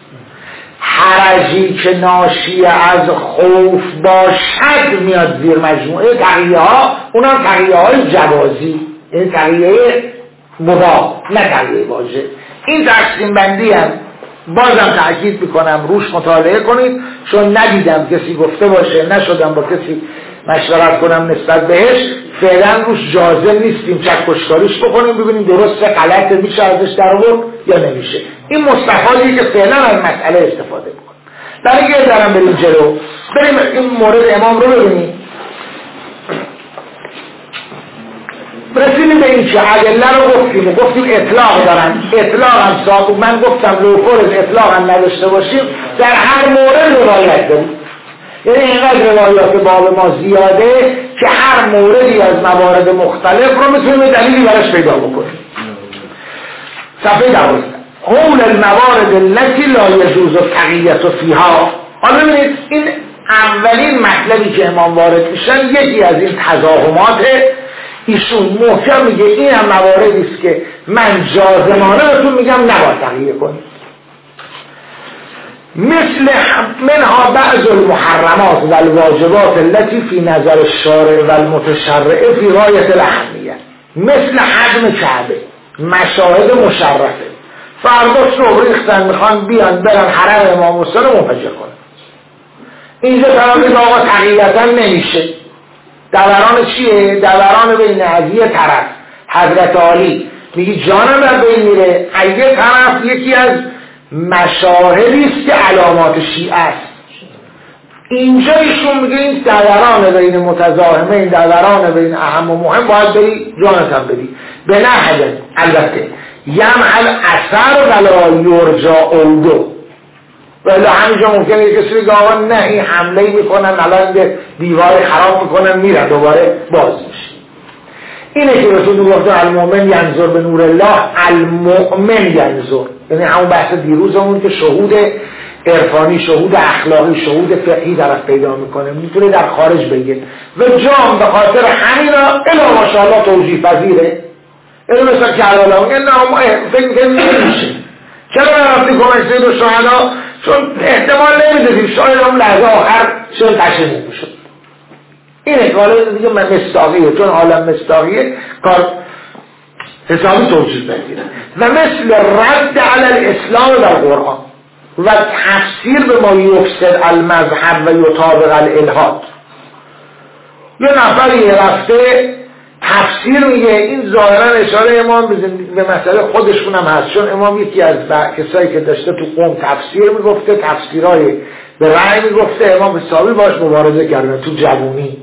حرجی که ناشی از خوف باشد میاد زیر مجموعه تقییه ها، اونم تقییه های جوازی، این تقییه مباح نه تقییه واجب. این تقسیم بندی هم بازم تأکید میکنم روش مطالعه کنید، چون ندیدم کسی گفته باشه، نشدم با کسی مشورت کنم نسبت بهش، فعلا روش جازم نیستیم چکشکاریش بکنیم ببینیم درسته غلطه میشه ازش در آورد یا نمیشه. این مستفادیه که فعلا از مسئله استفاده بکنیم. برای که دارم بریم جلو، بریم این مورد امام رو ببینیم. رسیدیم به این که ادله رو گفتیم گفتیم اطلاق دارن، اطلاق هم صاحب من گفتم لو فرض اطلاق هم نداشته باشیم در هر مورد روایت داریم، یعنی اینقدر روایات باب ما زیاده که هر موردی از موارد مختلف رو میتونیم دلیلی براش پیدا بکنیم. صفحه دوازده حول الموارد التي لا يجوز التقیة فيها. حالا ببینید این اولین مطلبی که امام وارد میشن یکی از این تزاحمات ایشون محکم میگه این هم مواردی است که من جازمانه بهتون میگم نباید تقیه کنید. مثل منها بعض المحرمات و الواجبات التي في نظر الشارع و المتشرع في غایت الاهمیه، مثل حجم کعبه، مشاهد مشرفه. فردا صبح ریختن میخوان بیان برن حرم امام حسین رو منفجر کنن. اینجا طرف آقا تقییتا نمیشه. دوران چیه؟ دوران بین از یه طرف حضرت علی میگی جانم در بین میره، از یه طرف یکی از مشاهدی است که علامات شیعه است. اینجا ایشون میگه این دوران بین متزاحمه، این دوران بین اهم و مهم باید بری جانتم بدی به نحو البته یمحل اثر ولا یرجا اودو. ولی همینجا ممکنه یک کسی بگه آقا نه این حمله میکنن الان به دیوار خراب میکنن میرن دوباره باز میشه. اینه که رسول گفته المؤمن ینظر به نور الله، المؤمن ینظر، یعنی همون بحث دیروزمون که شهود عرفانی، شهود اخلاقی، شهود فقهی طرف پیدا میکنه، میتونه در خارج بگه و جام به خاطر همینا الا ماشاءالله توجیه پذیره. اینو مثلا کربلا میگه نه ما فکر میکنیم نمیشه. چرا رفتی کنن سید و شهدا؟ چون احتمال نمیدادیم شاید هم لحظه آخر چون قشنگ میشد. این اقواله دیگه مستاقیه، چون عالم مستاقیه کار حسابی توجیه پذیره. و مثل رد علی الاسلام در قرآن و تفسیر به ما یفسد المذهب و یطابق الالحاد. یه نفری رفته تفسیر میگه، این ظاهرا اشاره امام به مسئله خودشون هم هست، چون امام یکی از کسایی که داشته تو قوم تفسیر میگفته، تفسیرهای به رأی میگفته، امام حسابی باش مبارزه کردن تو جوونی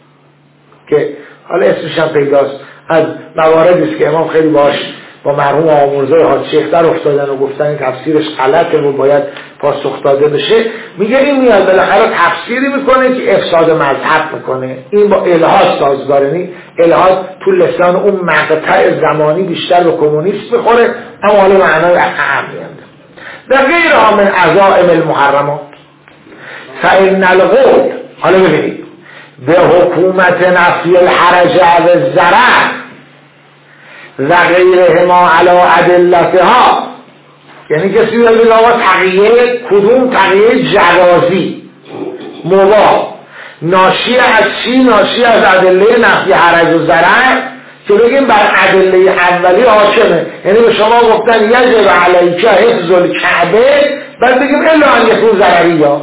که حالا اسمش هم پیداست، از مواردی است که امام خیلی باش با مرحوم آمرزای حاج شیخ در افتادن و گفتن این تفسیرش غلطه و باید پاسخ داده بشه. میگه این میاد بالاخره تفسیری میکنه که افساد مذهب میکنه، این با الحاد سازگاره نی. الحاد تو لسان اون مقطع زمانی بیشتر به کمونیست میخوره، اما حالا معنای اهم میانده. و غیر من عزائم المحرمات فإن القول، حالا ببینید، به حکومت نفی الحرج و الضرر و غیرهما علی ادلتها، یعنی کسی بگه آقا تقیه کدوم تقیه جوازی مباح ناشی از چی؟ ناشی از ادله نفی حرج و ضرر که بگیم بر ادله اولی حاکمه. یعنی به شما گفتن یجب علیک حفظ الکعبه، بعد بگیم الا ان یکون ضرریه.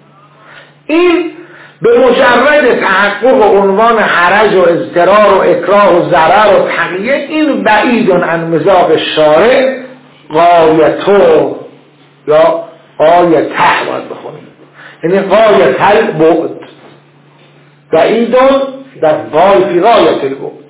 این به مجرد تحقق عنوان حرج و اضطرار و اکراه و ضرر و تقیه، این بعید عن مذاق الشارع غایتو یا غایته باید بخونیم، یعنی غایت البعد، بعید در غای فی غایت البعد.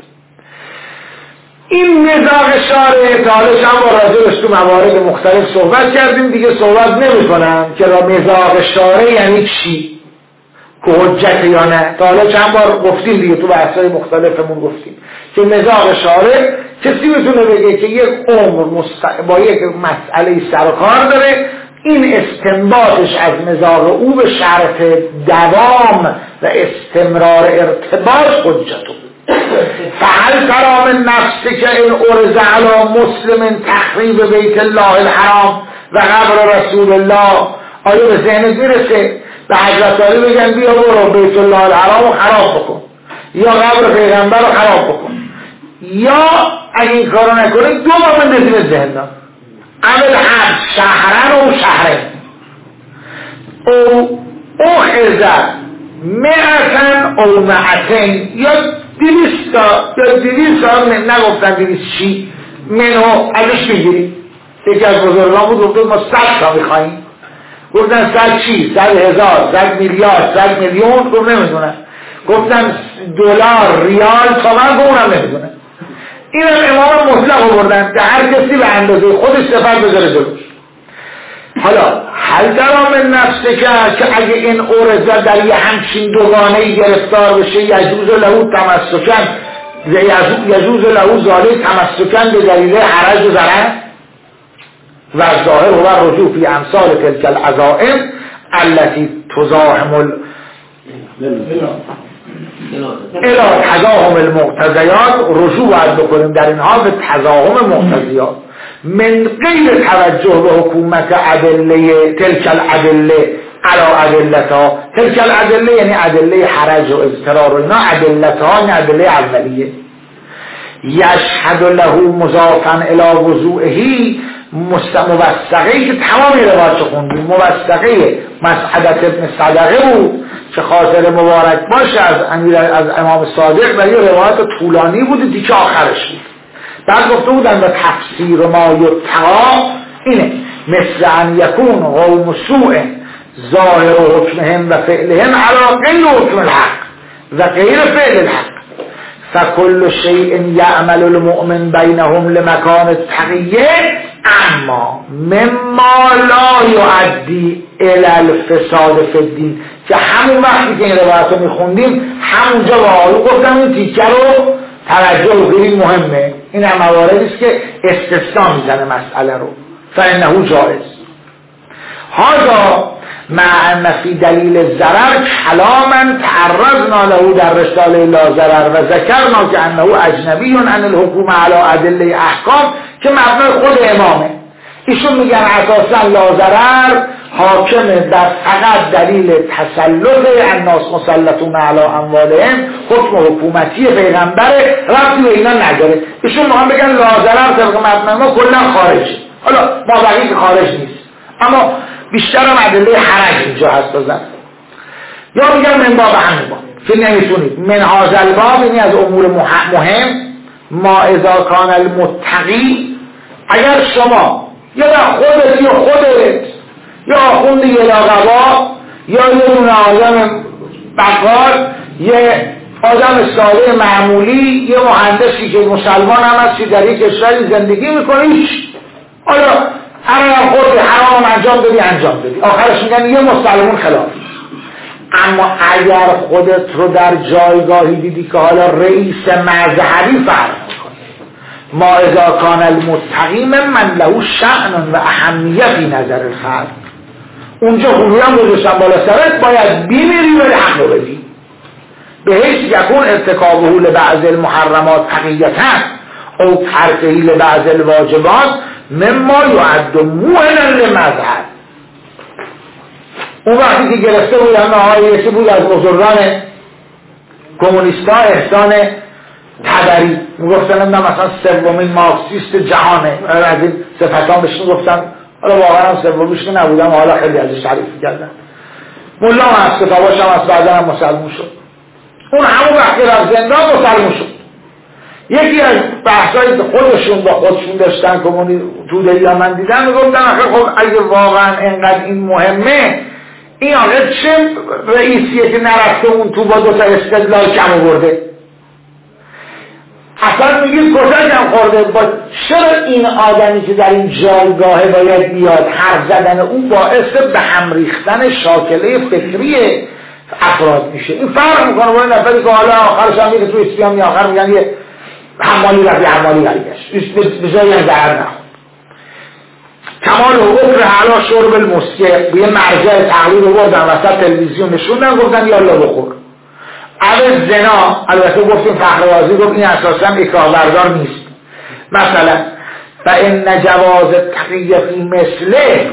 این مذاق شارع تعالش هم با راجبش تو موارد مختلف صحبت کردیم دیگه، صحبت نمی کنم که را مذاق شارع یعنی چی، که حجت یا نه. تا حالا چند بار گفتیم دیگه، تو بحث‌های مختلفمون گفتیم که مذاق شارع کسی میتونه بگه که یک عمر مست... با یک مسئله سر و کار داره، این استنباطش از مذاق او به شرط دوام و استمرار ارتباط حجته. فهل ترى من نفسك ان ارز علی مسلم تخریب بیت الله الحرام و قبر رسول الله، آیا به ذهنت میرسه به حضرت علی بگن بیا برو بیت الله الحرام رو خراب بکن یا قبر پیغمبر رو خراب بکن، یا اگه این کارو نکنه دو بار من دزیم ذهنم عمل حد شهرن و شهرن او اخذ معتن او معتن یا دیویستا یا دیویستا نگفتن دیویست چی منو ازش بگیریم. یکی از بزرگان بود گفته ما صد تا میخواییم، گفتن صد چی؟ صد هزار، صد میلیارد، صد میلیون، گفت نمیدونن. گفتن دلار، ریال، تومن، گفت اونم نمیدونن. این هم امام مطلق بردن که هر کسی به اندازه خودش صفت بذاره جلوش. حالا هل درام نفسه که اگه این عرضه در یه همچین دوگانه‌ای گرفتار بشه یجوز له تمسکن یجوز له ذالک تمسکن به دلیل حرج و ضرر و ظاهر هو رجوع فی امثال تلک العزائم التي تزاحم ال الى تزاحم المقتضیات رجوع باید بکنیم در اینها به تزاحم مقتضیات من غیر توجه به حکومت ادله تلک الادله علی ادلتها تلک الادله یعنی ادله حرج و اضطرار و اینا ادلتها یعنی ادله اولیه یشهد له مضافا الی وضوعه موثقه‌ای که تمام روایات خوندیم موثقه مسعدت ابن صدقه بود که خاطر مبارک باشه از امیر از امام صادق و یه روایت طولانی بود دیگه آخرش بود بعد گفته بودن به تفسیر ما یتقا اینه مثل ان یکون قوم سوء ظاهر حکمهم و فعلهم علی غیر حکم الحق و غیر فعل الحق فكل شيء يعمل المؤمن بينهم لمكان التقیه اما مما لا يؤدي الى الفساد في الدين که همون وقتی که این روایت رو میخوندیم همونجا واقعا گفتم این تیکه رو توجه بگیرید مهمه این هم مواردی است که استثناء میزنه مسئله رو فانه جائز هذا مع ان فی دلیل ضرر کلاما تعرضنا له در رساله لا ضرر و ذکرنا که انه اجنبی عن الحکومه علی ادله احکام که مبنای خود امامه ایشون میگن اساسا لا ضرر حاکمه در فقط دلیل تسلط الناس مسلطون علی اموالهم حکم حکومتی پیغمبره ربطی به اینا نداره ایشون میخوان بگن لا ضرر طبق مبنای ما کلا خارجه حالا ما بقیه خارج نیست اما بیشتر هم ادله حرج اینجا هست بزن یا میگن من باب همین باب که نمیتونید من هازل باب اینی از امور مهم ما اذا کان المتقی اگر شما یا خودت یا خودت یا آخوند یه لاغبا یا یه دونه آدم بقال یه آدم ساده معمولی یه مهندسی که مسلمان هم هستی در یک کشوری زندگی میکنی آیا حرام خود حرام انجام بدی انجام بدی آخرش میگن یه مسلمان خلافی اما اگر خودت رو در جایگاهی دیدی که حالا رئیس مذهبی فرق میکنی ما اذا کان المتقیم من له شأن و اهمیتی نظر الخلق اونجا خوبی هم گذاشتن بالا سرت باید بیمیری ولی حق رو بدی به هیچ یکون ارتکابه لبعض المحرمات تقییتا او ترکه لبعض الواجبات مما یعد موهنا لمذهب اون وقتی که گرفته بود همه آیه بود از بزرگان کمونیستا احسان تبری میگفتن مثلا سومین مارکسیست جهانه از این صفتان بهش میگفتن حالا واقعا هم سومیش که نبودم حالا خیلی ازش تعریف کردن مولا هم از کتاباش هم از بعدا هم مسلمون شد اون همون وقتی رفت زندان مسلمون شد یکی از بحثایی که خودشون با خودشون داشتن کمونی توده یا من دیدن میگفتن آخه خب اگه واقعا اینقدر این مهمه این آقا چه رئیسیه که نرفته اون تو با دوتا استدلال کم برده اصلا میگید کجا کم خورده با چرا این آدمی که در این جایگاه باید بیاد حرف زدن اون باعث به هم ریختن شاکله فکری افراد میشه این فرق میکنه با این نفری که حالا آخرش هم میگه تو اسپیان آخر میگن یه حمالی رفتی حمالی برگشت به جایی هم ضرر نخورد کمال حقوق حالا شرب المسکر به یه مرجع تقلید رو بردن وسط تلویزیون نشوندن گفتن یالا بخور اول زنا البته گفتیم فخروازی گفت این اساسا اکراه بردار نیست مثلا فان جواز تقیه فی مثله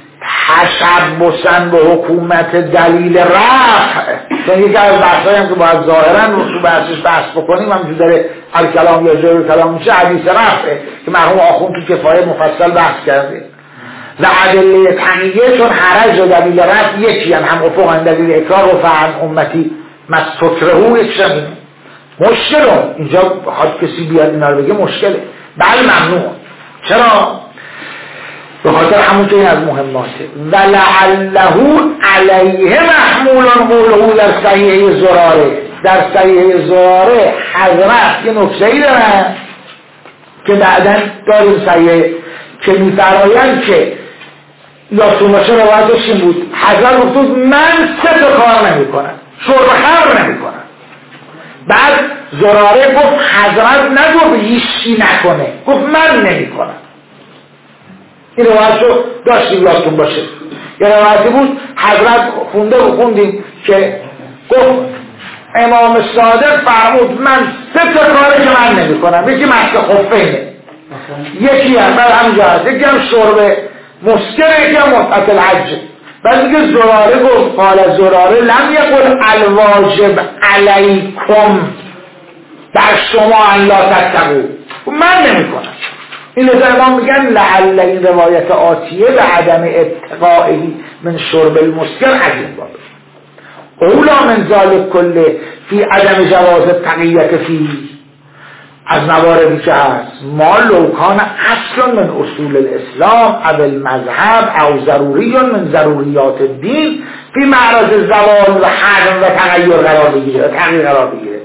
تشبسن به حکومت دلیل رفع چون یکی از بحثایی هم که باید ظاهرا رو تو بحثش بحث بکنیم هم جو داره الکلام یا جای کلام میشه حدیث رفعه که مرحوم آخوند تو کفایه مفصل بحث کرده و ادله تقیه چون حرج و دلیل رفع یکی هم هم افق هم دلیل اکرار و فعن امتی مستکرهو یک شمینه مشکل هم اینجا بخواد کسی بیاد اینا رو بگه مشکله بل ممنوع چرا؟ به خاطر همون که این از مهماته و لعله علیه محمولان قوله در صحیحه زراره در صحیحه زراره حضرت یه نکته‌ای دارن که بعداً داریم صحیحه که می‌فرمایند که یادتون باشه روایتش این بود، حضرت گفت من سه تا کار نمی کنم، شرب خمر نمی کنم. بعد زراره گفت حضرت نگفت هیچی نکنه، گفت من نمی کنم. این روایت رو داشتیم یادتون باشه. یه روایتی بود حضرت خونده و خوندیم که گفت امام صادق فرمود من سه تا کاری که من نمی کنم، یکی مسح خفینه، یکی هم بعد همجا هست، یکی هم شرب مسکر، یکی هم متعت الحج. بعد میگه زراره گفت قال زراره لم یقل الواجب علیکم در شما ان لا تتقوا، من نمی کنم. این لذا امام میگن لعل این روایت آتیه به عدم اتقاعی من شرب المسکر عظیم بابه اولا من ذالک کله فی عدم جواز تقییت فی از نواردی که هست ما لوکان اصلا من اصول الاسلام او المذهب او ضروری من ضروریات الدین فی معرض زوال و حرم و تغییر قرار بگیره تغییر قرار بگیره.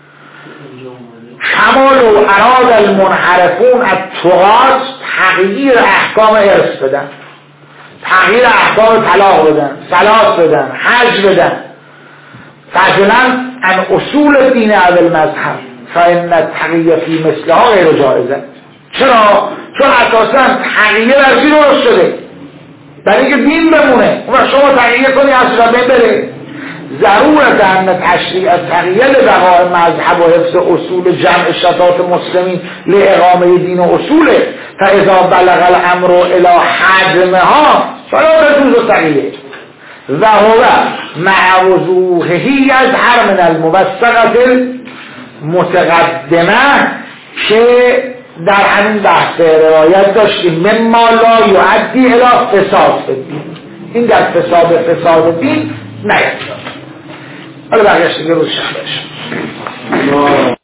کمال و اراد المنحرفون الطغات تغییر احکام ارث بدن، تغییر احکام طلاق بدن، صلاح بدن، حج بدن، فضلا عن اصول الدین او المذهب فإن التغییر فی مثلها غیر جائزه. چرا؟ چون اساسا تغییر از این درست شده برای اینکه دین بمونه و شما تغییر کنی اصلا بین بره. ضرورت ان تشریع التغییر لبقاء مذهب و حفظ اصول جمع شتات مسلمین لاقامه دین و اصوله فاذا بلغ الامر الى حجمها فلا تجوز التغییر و هو مع وضوحه یظهر من الموثقه المتقدمه که در همین بحث روایت داشتیم مما لا یؤدی الی فساد الدین، این در فساد فساد دین نیست. حالا بقیه‌اش دیگه روز شنبه